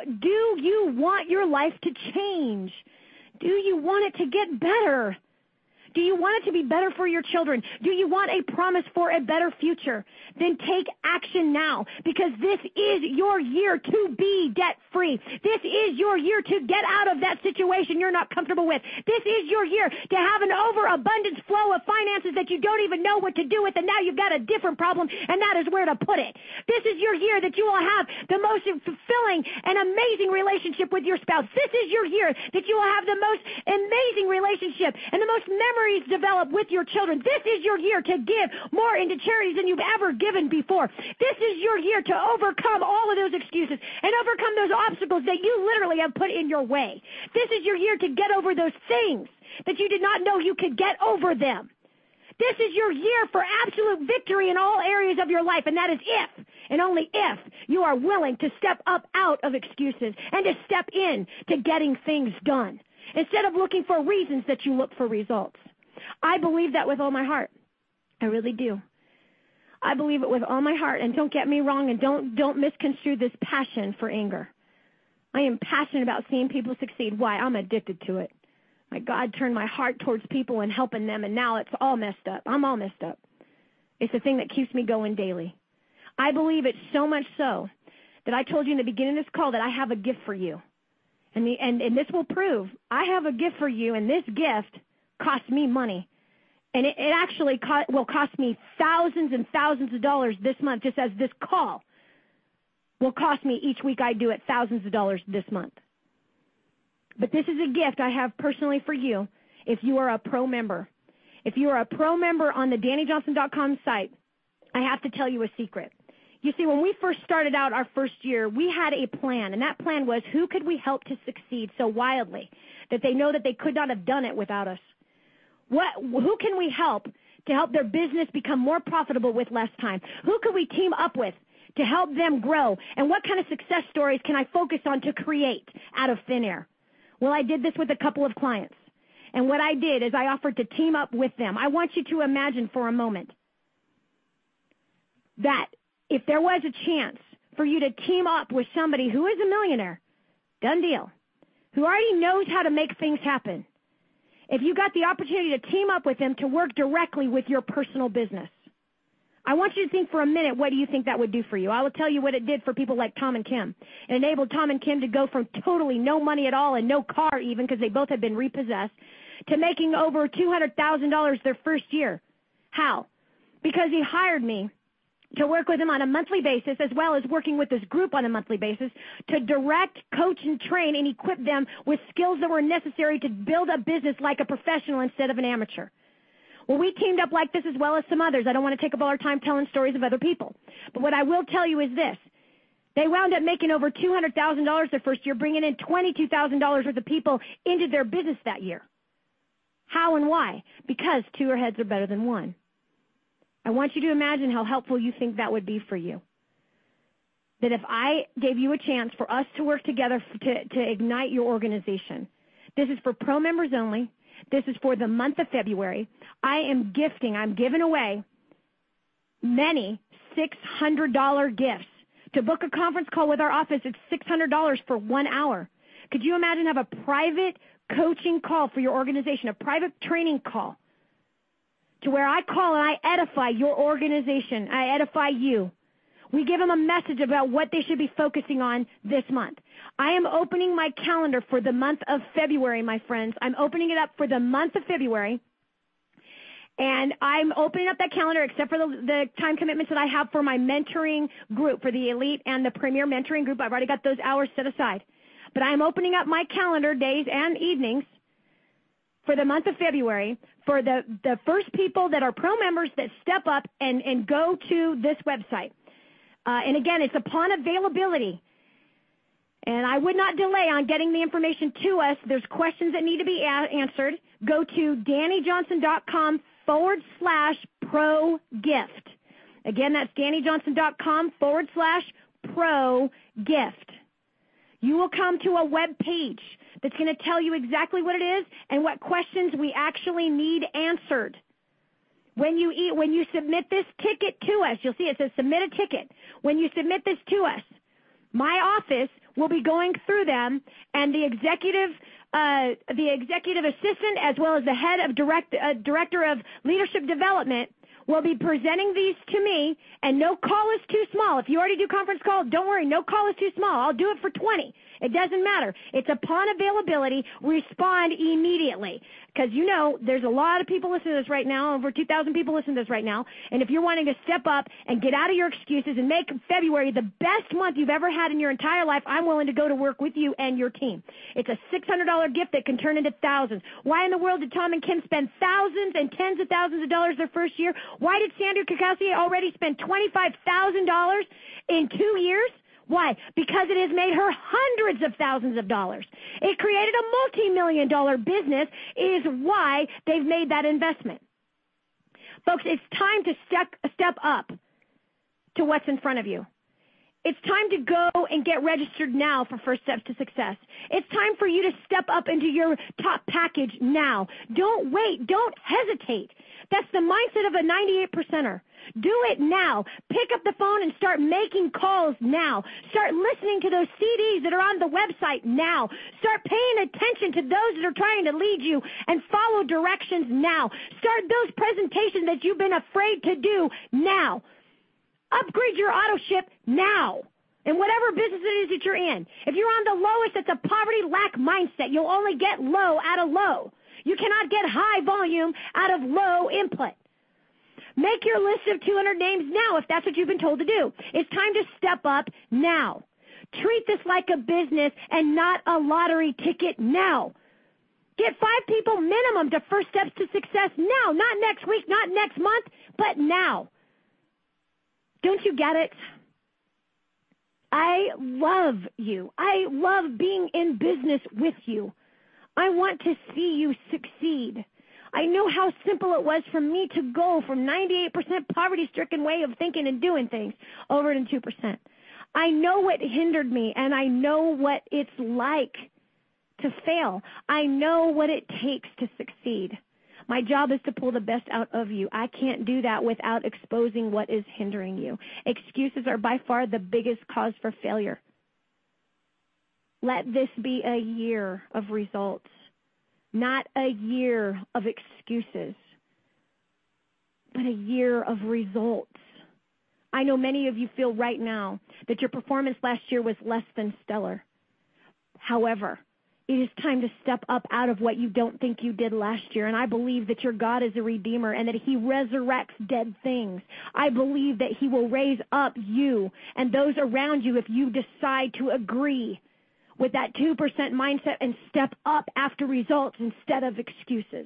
you want your life to change? Do you want it to get better? Do you want it to be better for your children? Do you want a promise for a better future? Then take action now, because this is your year to be debt-free. This is your year to get out of that situation you're not comfortable with. This is your year to have an overabundance flow of finances that you don't even know what to do with, and now you've got a different problem, and that is where to put it. This is your year that you will have the most fulfilling and amazing relationship with your spouse. This is your year that you will have the most amazing relationship and the most memories develop with your children. This is your year to give more into charities than you've ever given before. This is your year to overcome all of those excuses and overcome those obstacles that you literally have put in your way. This is your year to get over those things that you did not know you could get over them. This is your year for absolute victory in all areas of your life, and that is if, and only if, you are willing to step up out of excuses and to step in to getting things done, instead of looking for reasons that you look for results. I believe that with all my heart. I really do. I believe it with all my heart, and don't get me wrong, and don't misconstrue this passion for anger. I am passionate about seeing people succeed. Why? I'm addicted to it. My God turned my heart towards people and helping them, and now it's all messed up. I'm all messed up. It's the thing that keeps me going daily. I believe it so much so that I told you in the beginning of this call that I have a gift for you. And this will prove I have a gift for you, and this gift cost me money. And it actually will cost me thousands and thousands of dollars this month, just as this call will cost me each week I do it thousands of dollars this month. But this is a gift I have personally for you if you are a pro member. If you are a pro member on the DannyJohnson.com site, I have to tell you a secret. You see, when we first started out our first year, we had a plan, and that plan was who could we help to succeed so wildly that they know that they could not have done it without us? Who can we help to help their business become more profitable with less time? Who could we team up with to help them grow? And what kind of success stories can I focus on to create out of thin air? Well, I did this with a couple of clients. And what I did is I offered to team up with them. I want you to imagine for a moment that if there was a chance for you to team up with somebody who is a millionaire, done deal, who already knows how to make things happen, if you got the opportunity to team up with them to work directly with your personal business, I want you to think for a minute, what do you think that would do for you? I will tell you what it did for people like Tom and Kim. It enabled Tom and Kim to go from totally no money at all and no car even, because they both had been repossessed, to making over $200,000 their first year. How? Because he hired me to work with him on a monthly basis, as well as working with this group on a monthly basis, to direct, coach, and train and equip them with skills that were necessary to build a business like a professional instead of an amateur. Well, we teamed up like this as well as some others. I don't want to take up all our time telling stories of other people. But what I will tell you is this. They wound up making over $200,000 their first year, bringing in $22,000 worth of people into their business that year. How and why? Because two heads are better than one. I want you to imagine how helpful you think that would be for you. That if I gave you a chance for us to work together to ignite your organization, this is for pro members only. This is for the month of February. I'm giving away many $600 gifts. To book a conference call with our office, it's $600 for 1 hour. Could you imagine have a private coaching call for your organization, a private training call, to where I call and I edify your organization, I edify you. We give them a message about what they should be focusing on this month. I am opening my calendar for the month of February, my friends. I'm opening it up for the month of February. And I'm opening up that calendar except for the time commitments that I have for my mentoring group, for the elite and the premier mentoring group. I've already got those hours set aside. But I'm opening up my calendar days and evenings for the month of February for the first people that are pro members that step up and go to this website. And again, it's upon availability. And I would not delay on getting the information to us. There's questions that need to be answered. Go to DannyJohnson.com/pro gift. Again, that's DannyJohnson.com/pro gift. You will come to a web page that's going to tell you exactly what it is and what questions we actually need answered. When you submit this ticket to us, you'll see it says submit a ticket. When you submit this to us, my office will be going through them, and the executive assistant, as well as the head of director of leadership development, will be presenting these to me, and no call is too small. If you already do conference call, don't worry, no call is too small. I'll do it for 20. It doesn't matter. It's upon availability. Respond immediately. Because there's a lot of people listening to this right now, over 2,000 people listening to this right now, and if you're wanting to step up and get out of your excuses and make February the best month you've ever had in your entire life, I'm willing to go to work with you and your team. It's a $600 gift that can turn into thousands. Why in the world did Tom and Kim spend thousands and tens of thousands of dollars their first year? Why did Sandra Kukowski already spend $25,000 in 2 years? Why? Because it has made her hundreds of thousands of dollars. It created a multi-million-dollar business is why they've made that investment. Folks, it's time to step up to what's in front of you. It's time to go and get registered now for First Steps to Success. It's time for you to step up into your top package now. Don't wait. Don't hesitate. That's the mindset of a 98%er. Do it now. Pick up the phone and start making calls now. Start listening to those CDs that are on the website now. Start paying attention to those that are trying to lead you and follow directions now. Start those presentations that you've been afraid to do now. Upgrade your auto ship now. In whatever business it is that you're in. If you're on the lowest, it's a poverty lack mindset. You'll only get low out of low. You cannot get high volume out of low input. Make your list of 200 names now if that's what you've been told to do. It's time to step up now. Treat this like a business and not a lottery ticket now. Get 5 people minimum to First Steps to Success now. Not next week, not next month, but now. Don't you get it? I love you. I love being in business with you. I want to see you succeed. I know how simple it was for me to go from 98% poverty-stricken way of thinking and doing things over to 2%. I know what hindered me, and I know what it's like to fail. I know what it takes to succeed. My job is to pull the best out of you. I can't do that without exposing what is hindering you. Excuses are by far the biggest cause for failure. Let this be a year of results, not a year of excuses, but a year of results. I know many of you feel right now that your performance last year was less than stellar. However, it is time to step up out of what you don't think you did last year. And I believe that your God is a redeemer and that he resurrects dead things. I believe that he will raise up you and those around you if you decide to agree with that 2% mindset and step up after results instead of excuses.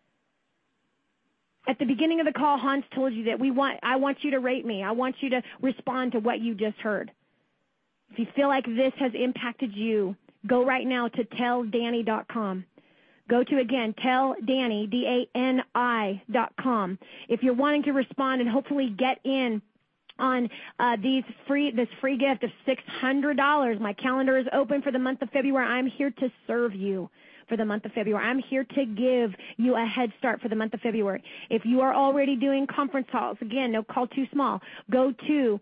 At the beginning of the call, Hans told you that I want you to rate me. I want you to respond to what you just heard. If you feel like this has impacted you, go right now to telldanny.com. Go to, again, telldanny, DANI.com. If you're wanting to respond and hopefully get in on this free gift of $600, my calendar is open for the month of February. I'm here to serve you for the month of February. I'm here to give you a head start for the month of February. If you are already doing conference calls, again, no call too small. Go to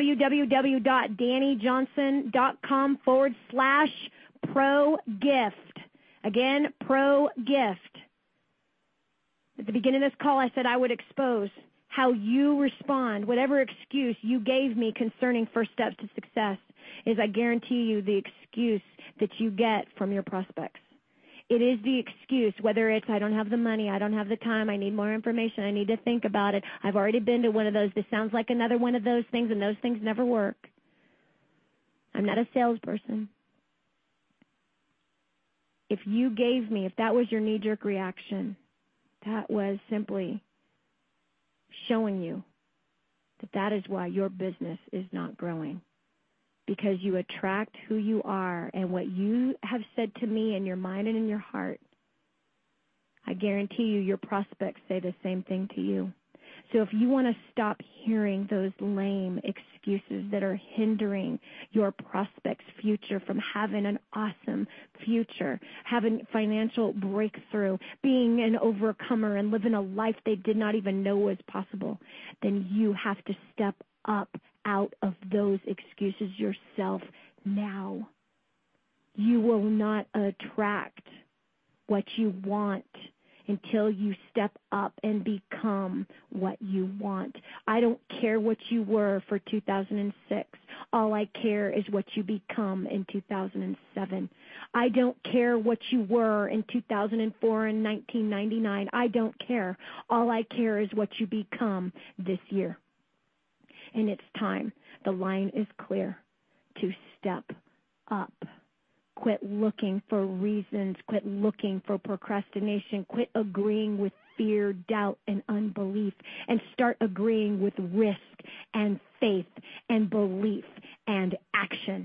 www.dannyjohnson.com/pro-gift. Again, pro-gift. At the beginning of this call, I said I would expose how you respond, whatever excuse you gave me concerning first steps to success, is I guarantee you the excuse that you get from your prospects. It is the excuse, whether it's I don't have the money, I don't have the time, I need more information, I need to think about it, I've already been to one of those, this sounds like another one of those things, and those things never work. I'm not a salesperson. If you gave me, if that was your knee-jerk reaction, that was simply showing you that that is why your business is not growing. Because you attract who you are, and what you have said to me in your mind and in your heart, I guarantee you your prospects say the same thing to you. So if you want to stop hearing those lame excuses that are hindering your prospects' future from having an awesome future, having financial breakthrough, being an overcomer, and living a life they did not even know was possible, then you have to step up out of those excuses yourself now. You will not attract what you want until you step up and become what you want. I don't care what you were for 2006. All I care is what you become in 2007. I don't care what you were in 2004 and 1999. I don't care. All I care is what you become this year. And it's time. The line is clear to step up. Quit looking for reasons. Quit looking for procrastination. Quit agreeing with fear, doubt, and unbelief, and start agreeing with risk and faith and belief and action.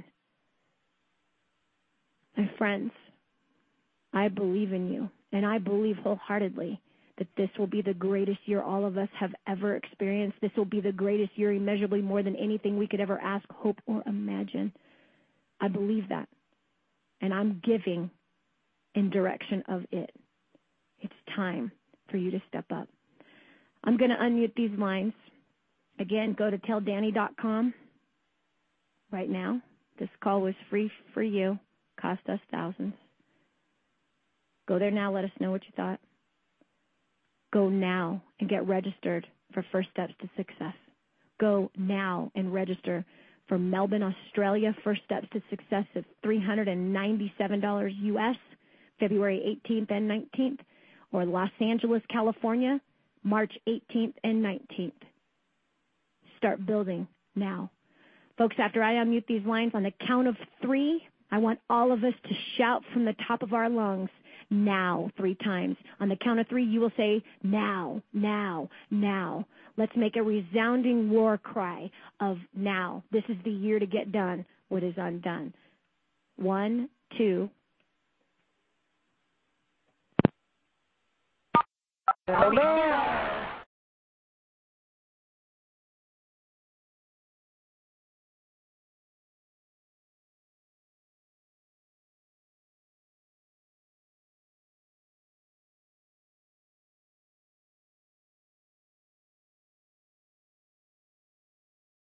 My friends, I believe in you, and I believe wholeheartedly that this will be the greatest year all of us have ever experienced. This will be the greatest year immeasurably more than anything we could ever ask, hope, or imagine. I believe that, and I'm giving in direction of it. It's time for you to step up. I'm going to unmute these lines. Again, go to telldanny.com right now. This call was free for you, cost us thousands. Go there now. Let us know what you thought. Go now and get registered for First Steps to Success. Go now and register for Melbourne, Australia, First Steps to Success at $397 US, February 18th and 19th, or Los Angeles, California, March 18th and 19th. Start building now. Folks, after I unmute these lines, on the count of 3, I want all of us to shout from the top of our lungs, now, 3 times. On the count of 3, you will say, now, now, now. Let's make a resounding war cry of now. This is the year to get done what is undone. 1, 2. Amen.